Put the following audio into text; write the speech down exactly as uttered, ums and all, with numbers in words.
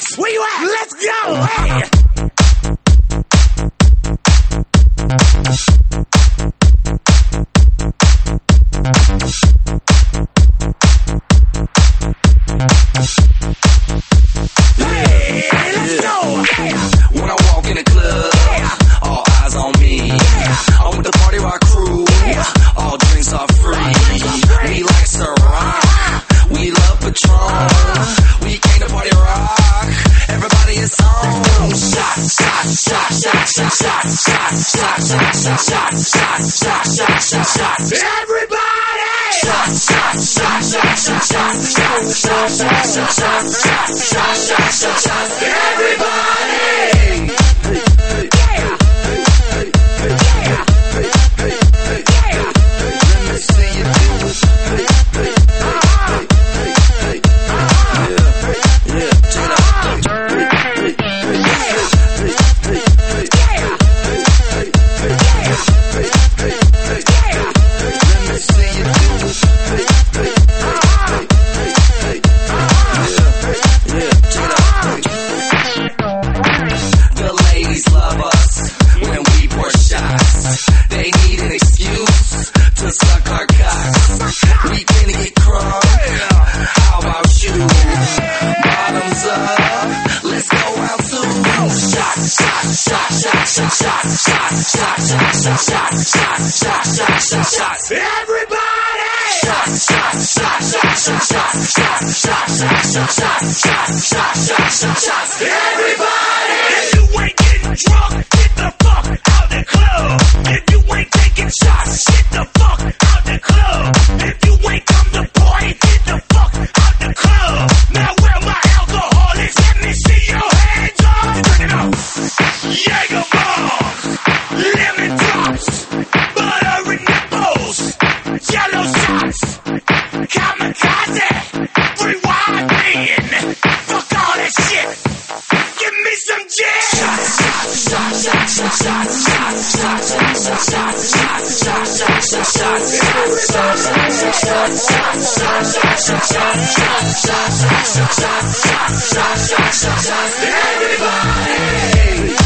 Alex, where you at? Let's go! Hey! Hey, let's go! When I walk in the club, all eyes on me. I'm with the party rock crew, all drinks are free. We like Ciroc, we love Patron. We came to party rock, everybody is on. Shots, shots, shots, shots, shots, shots, shots, shots, shots, shots, shots, shots, shots, shots, shots. Everybody! Shots, shots, shots, shots, shots, shots, shots, shots, shots, shots, shots, shots, shots, shots, shots. Everybody! Suck our cocks, we gonna get crunk. How about you? Bottoms up, let's go round two. Shots, shots, shots, shots, shots, shots, shots, shots, shots, shots, shots, shots, shots, shots, shots. Everybody! Shots, shots, shots, shots, shots, shots, shots, shots, shots, shots, shots, shots, shots, shots, shots. Everybody! If you ain't getting drunk, get the fuck out the club. If you ain't taking shots, get the fuck out the club. If you ain't come to party, get the fuck out the club. Now where my alcoholics? Let me see your hands up. Turn it up. Jaeger bombs, lemon drops, butter and nipples, yellow shots, kamikaze, rewind me. Fuck all that shit. Give me some gin. Shots, shots, shots, shots, shots, shots, shots, shots, shots, shots, shots, shots, shots, shots, shots, shots, shots, shots, shots, everybody.